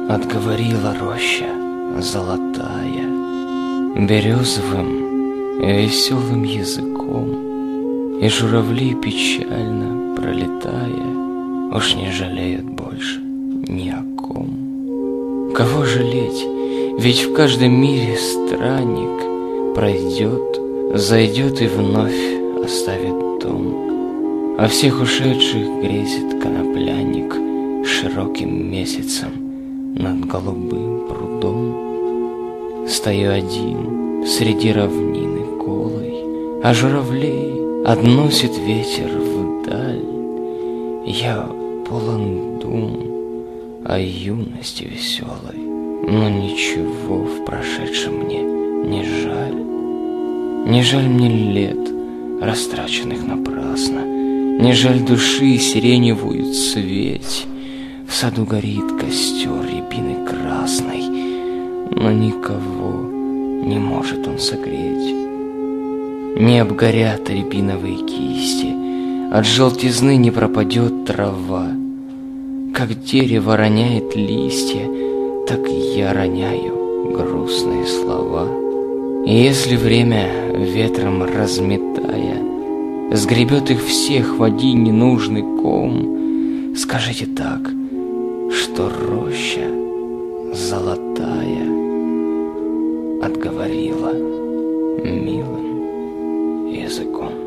Отговорила роща золотая березовым веселым языком, и журавли, печально пролетая, уж не жалеют больше ни о ком. Кого жалеть? Ведь в каждом мире странник пройдет, зайдет и вновь оставит дом. А всех ушедших грезит конопляник широким месяцем над голубым прудом. Стою один среди равнины голой, а журавлей относит ветер вдаль. Я полон дум о юности веселой, но ничего в прошедшем мне не жаль. Не жаль мне лет, растраченных напрасно, не жаль души сиреневую цветь. В саду горит костер рябины красной, но никого не может он согреть. Не обгорят рябиновые кисти, от желтизны не пропадет трава. Как дерево роняет листья, так я роняю грустные слова. И если время, ветром разметая, сгребет их всех в один ненужный ком, скажите так, что роща золотая отговорила милым языком.